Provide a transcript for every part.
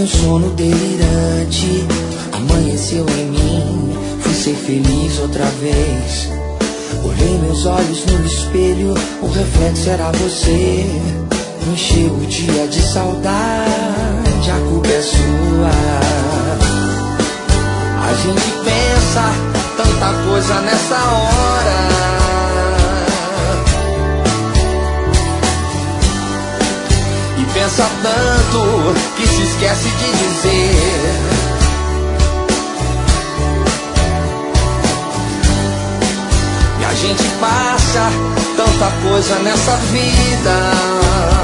meu sono delirante amanheceu em mim. Fui ser feliz outra vez. Olhei meus olhos no espelho, o reflexo era você. Encheu o dia de saudade, a culpa é sua. A gente pensa tanta coisa nessa hora, e pensa tanto que se esquece de dizer. E a gente passa tanta coisa nessa vida,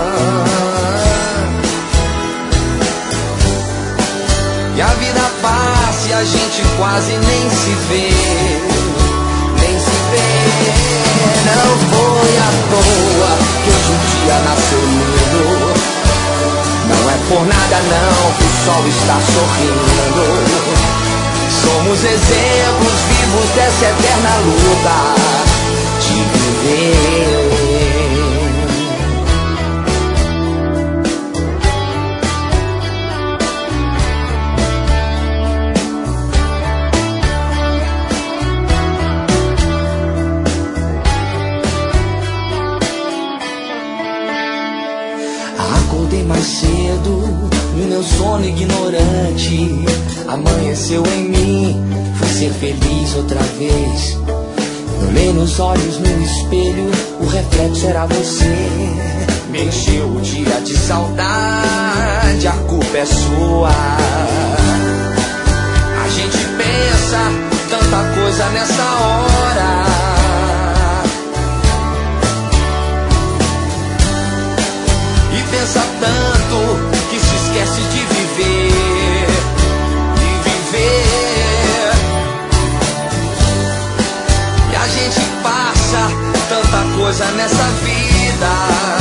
e a vida passa e a gente quase nem se vê, nem se vê. Não foi à toa que hoje um dia nasceu lindo. Não é por nada não que o sol está sorrindo. Somos exemplos vivos dessa eterna luta de viver. Acordei mais cedo no meu sono ignorante, amanheceu em mim, fui ser feliz outra vez. Olhei nos olhos no espelho, o reflexo era você. Me encheu o dia de saudade, a culpa é sua. A gente pensa tanta coisa nessa hora, e pensa tanto que se esquece de viver, de viver. E a gente passa tanta coisa nessa vida,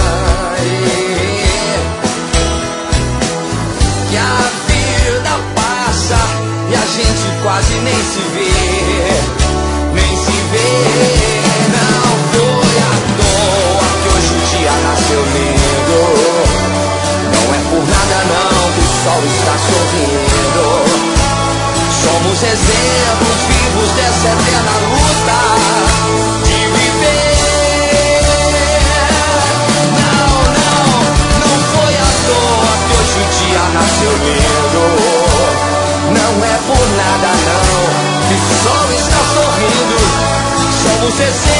e a vida passa e a gente quase nem se vê, nem se vê. Não foi à toa que hoje o dia nasceu lindo. Não é por nada não que o sol está sorrindo. Somos exemplos vivos dessa eterna luta de viver. Não, não, não foi à toa que hoje o dia nasceu lindo. Não é por nada não que o sol está sorrindo. Somos exemplos